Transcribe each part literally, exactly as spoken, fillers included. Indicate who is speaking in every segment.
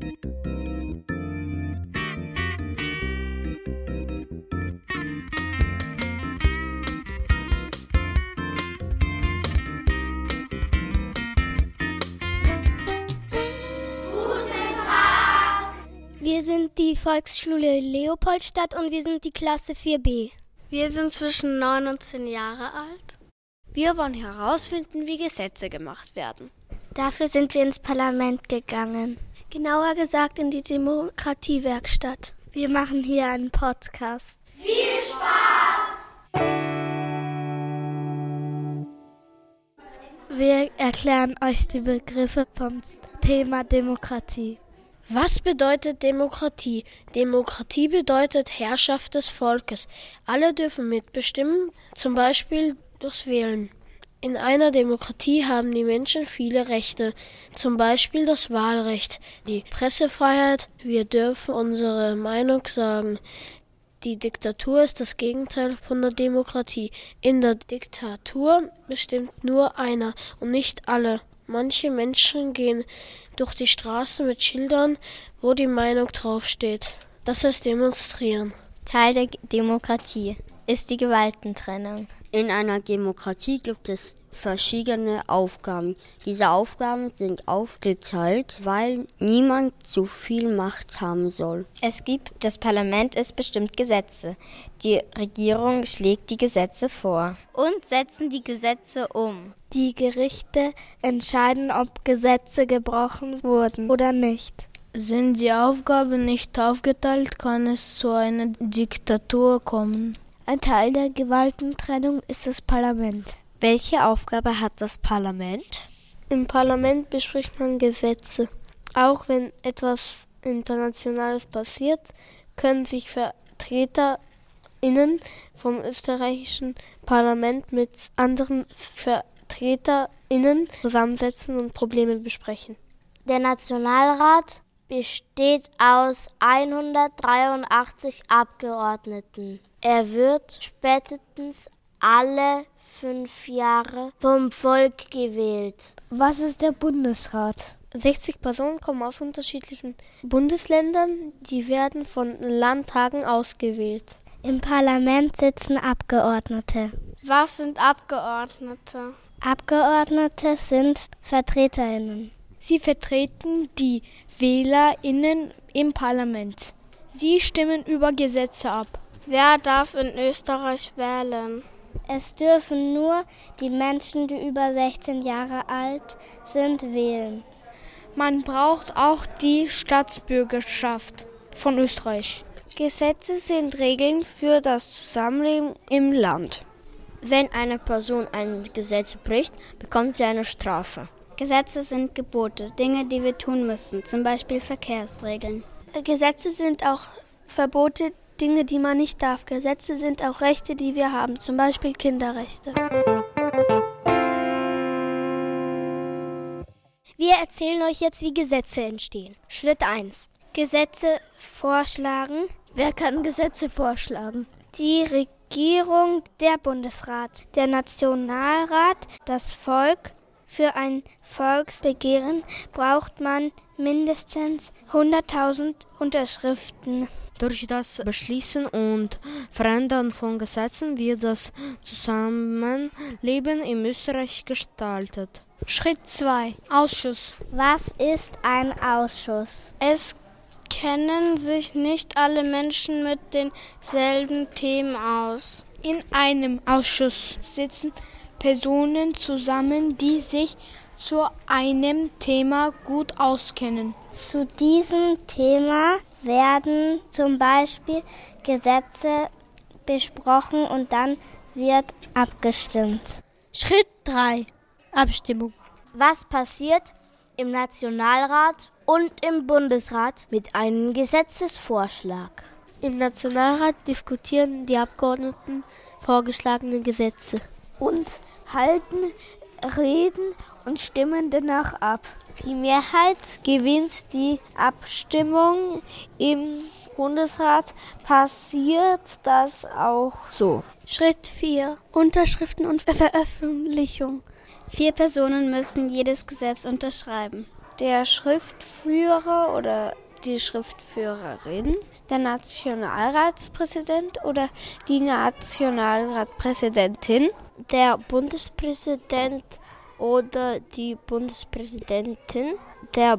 Speaker 1: Wir sind die Volksschule Leopoldstadt und wir sind die Klasse vier b.
Speaker 2: Wir sind zwischen neun und zehn Jahre alt.
Speaker 3: Wir wollen herausfinden, wie Gesetze gemacht werden.
Speaker 1: Dafür sind wir ins Parlament gegangen. Genauer gesagt in die Demokratiewerkstatt. Wir machen hier einen Podcast.
Speaker 4: Viel Spaß!
Speaker 1: Wir erklären euch die Begriffe vom Thema Demokratie.
Speaker 3: Was bedeutet Demokratie? Demokratie bedeutet Herrschaft des Volkes. Alle dürfen mitbestimmen, zum Beispiel durchs Wählen. In einer Demokratie haben die Menschen viele Rechte, zum Beispiel das Wahlrecht, die Pressefreiheit, wir dürfen unsere Meinung sagen. Die Diktatur ist das Gegenteil von der Demokratie. In der Diktatur bestimmt nur einer und nicht alle. Manche Menschen gehen durch die Straße mit Schildern, wo die Meinung draufsteht. Das heißt demonstrieren.
Speaker 5: Teil der Demokratie ist die Gewaltentrennung.
Speaker 6: In einer Demokratie gibt es verschiedene Aufgaben. Diese Aufgaben sind aufgeteilt, weil niemand zu viel Macht haben soll.
Speaker 5: Es gibt, das Parlament, es bestimmt Gesetze. Die Regierung schlägt die Gesetze vor und setzen die Gesetze um.
Speaker 1: Die Gerichte entscheiden, ob Gesetze gebrochen wurden oder nicht.
Speaker 7: Sind die Aufgaben nicht aufgeteilt, kann es zu einer Diktatur kommen.
Speaker 1: Ein Teil der Gewaltentrennung ist das Parlament.
Speaker 3: Welche Aufgabe hat das Parlament?
Speaker 1: Im Parlament bespricht man Gesetze. Auch wenn etwas Internationales passiert, können sich VertreterInnen vom österreichischen Parlament mit anderen VertreterInnen zusammensetzen und Probleme besprechen.
Speaker 8: Der Nationalrat besteht aus hundertdreiundachtzig Abgeordneten. Er wird spätestens alle fünf Jahre vom Volk gewählt.
Speaker 1: Was ist der Bundesrat? sechzig Personen kommen aus unterschiedlichen Bundesländern, die werden von Landtagen ausgewählt. Im Parlament sitzen Abgeordnete.
Speaker 2: Was sind Abgeordnete?
Speaker 1: Abgeordnete sind VertreterInnen. Sie vertreten die WählerInnen im Parlament. Sie stimmen über Gesetze ab.
Speaker 2: Wer darf in Österreich wählen?
Speaker 1: Es dürfen nur die Menschen, die über sechzehn Jahre alt sind, wählen. Man braucht auch die Staatsbürgerschaft von Österreich.
Speaker 3: Gesetze sind Regeln für das Zusammenleben im Land.
Speaker 5: Wenn eine Person ein Gesetz bricht, bekommt sie eine Strafe.
Speaker 9: Gesetze sind Gebote, Dinge, die wir tun müssen, zum Beispiel Verkehrsregeln.
Speaker 1: Gesetze sind auch Verbote, Dinge, die man nicht darf. Gesetze sind auch Rechte, die wir haben, zum Beispiel Kinderrechte.
Speaker 8: Wir erzählen euch jetzt, wie Gesetze entstehen. Schritt eins.
Speaker 1: Gesetze vorschlagen.
Speaker 8: Wer kann Gesetze vorschlagen?
Speaker 1: Die Regierung, der Bundesrat, der Nationalrat, das Volk. Für ein Volksbegehren braucht man mindestens hunderttausend Unterschriften.
Speaker 7: Durch das Beschließen und Verändern von Gesetzen wird das Zusammenleben in Österreich gestaltet.
Speaker 1: Schritt zwei. Ausschuss.
Speaker 8: Was ist ein Ausschuss?
Speaker 2: Es kennen sich nicht alle Menschen mit denselben Themen aus.
Speaker 1: In einem Ausschuss sitzen Personen zusammen, die sich zu einem Thema gut auskennen.
Speaker 8: Zu diesem Thema werden zum Beispiel Gesetze besprochen und dann wird abgestimmt.
Speaker 1: Schritt drei. Abstimmung.
Speaker 8: Was passiert im Nationalrat und im Bundesrat mit einem Gesetzesvorschlag?
Speaker 1: Im Nationalrat diskutieren die Abgeordneten vorgeschlagene Gesetze
Speaker 8: und halten Reden und stimmen danach ab. Die Mehrheit gewinnt die Abstimmung. Im Bundesrat passiert das auch so.
Speaker 1: Schritt vier. Unterschriften und Veröffentlichung.
Speaker 9: Vier Personen müssen jedes Gesetz unterschreiben.
Speaker 2: Der Schriftführer oder die Schriftführerin, der Nationalratspräsident oder die Nationalratspräsidentin,
Speaker 1: der Bundespräsident oder die Bundespräsidentin, der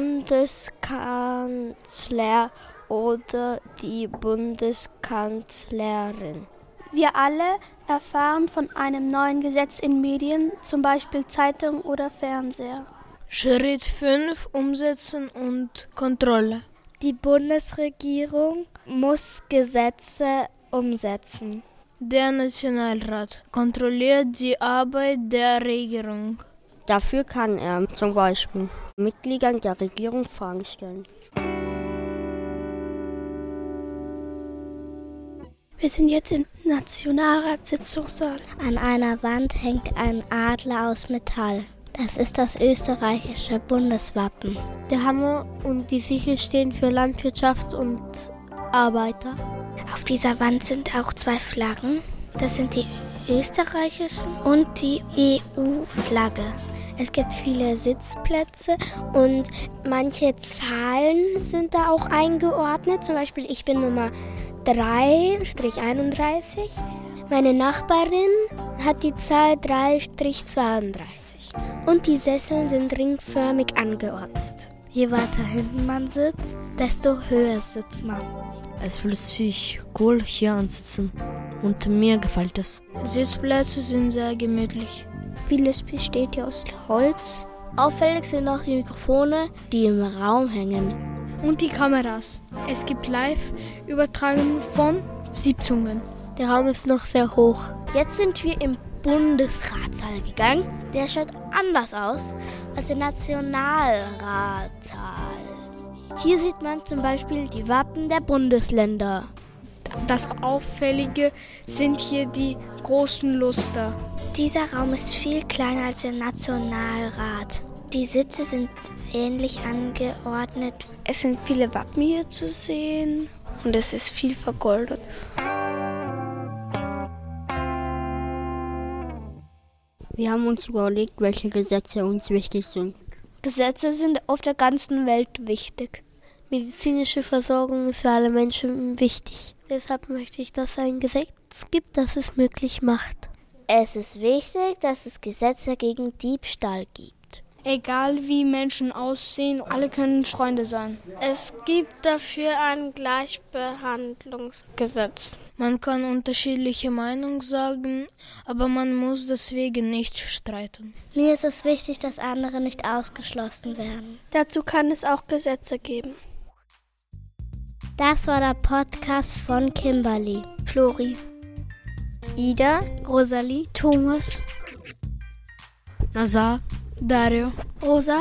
Speaker 1: Bundeskanzler oder die Bundeskanzlerin.
Speaker 10: Wir alle erfahren von einem neuen Gesetz in Medien, zum Beispiel Zeitung oder Fernseher.
Speaker 7: Schritt fünf: Umsetzen und Kontrolle.
Speaker 1: Die Bundesregierung muss Gesetze umsetzen.
Speaker 7: Der Nationalrat kontrolliert die Arbeit der Regierung.
Speaker 6: Dafür kann er zum Beispiel Mitgliedern der Regierung Fragen stellen.
Speaker 10: Wir sind jetzt im Nationalratssitzungssaal.
Speaker 1: An einer Wand hängt ein Adler aus Metall. Das ist das österreichische Bundeswappen.
Speaker 3: Der Hammer und die Sichel stehen für Landwirtschaft und Arbeiter.
Speaker 1: Auf dieser Wand sind auch zwei Flaggen. Das sind die österreichischen und die E U-Flagge. Es gibt viele Sitzplätze und manche Zahlen sind da auch eingeordnet. Zum Beispiel ich bin Nummer drei einunddreißig. Meine Nachbarin hat die Zahl drei zweiunddreißig. Und die Sesseln sind ringförmig angeordnet. Je weiter hinten man sitzt, desto höher sitzt man.
Speaker 11: Es fühlt sich cool, hier ansitzen. Und mir gefällt es.
Speaker 7: Sitzplätze sind sehr gemütlich.
Speaker 1: Vieles besteht hier aus Holz. Auffällig sind auch die Mikrofone, die im Raum hängen.
Speaker 10: Und die Kameras. Es gibt Live-Übertragungen von Sitzungen.
Speaker 3: Der Raum ist noch sehr hoch.
Speaker 1: Jetzt sind wir im Bundesratssaal gegangen. Der schaut anders aus als der Nationalratssaal. Hier sieht man zum Beispiel die Wappen der Bundesländer.
Speaker 10: Das Auffällige sind hier die großen Luster.
Speaker 1: Dieser Raum ist viel kleiner als der Nationalrat. Die Sitze sind ähnlich angeordnet.
Speaker 2: Es sind viele Wappen hier zu sehen und es ist viel vergoldet.
Speaker 6: Wir haben uns überlegt, welche Gesetze uns wichtig sind.
Speaker 1: Gesetze sind auf der ganzen Welt wichtig.
Speaker 3: Medizinische Versorgung ist für alle Menschen wichtig. Deshalb möchte ich, dass es ein Gesetz gibt, das es möglich macht.
Speaker 1: Es ist wichtig, dass es Gesetze gegen Diebstahl gibt.
Speaker 10: Egal wie Menschen aussehen, alle können Freunde sein.
Speaker 2: Es gibt dafür ein Gleichbehandlungsgesetz.
Speaker 7: Man kann unterschiedliche Meinungen sagen, aber man muss deswegen nicht streiten.
Speaker 1: Mir ist es wichtig, dass andere nicht ausgeschlossen werden.
Speaker 10: Dazu kann es auch Gesetze geben.
Speaker 1: Das war der Podcast von Kimberly,
Speaker 10: Flori,
Speaker 1: Ida, Rosalie,
Speaker 10: Thomas,
Speaker 11: Nazar,
Speaker 10: Dario, Rosa,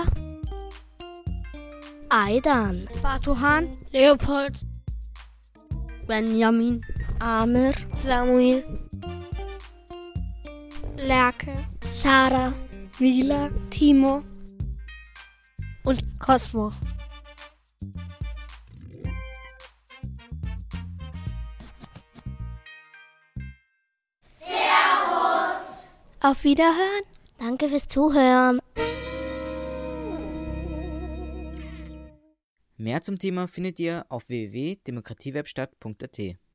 Speaker 1: Aidan,
Speaker 10: Batuhan, Leopold,
Speaker 6: Benjamin,
Speaker 3: Amir, Samuel,
Speaker 10: Lerke,
Speaker 1: Sarah,
Speaker 10: Mila, Timo
Speaker 3: und Cosmo.
Speaker 4: Servus!
Speaker 10: Auf Wiederhören.
Speaker 1: Danke fürs Zuhören.
Speaker 12: Mehr zum Thema findet ihr auf w w w punkt demokratiewerkstatt punkt a t.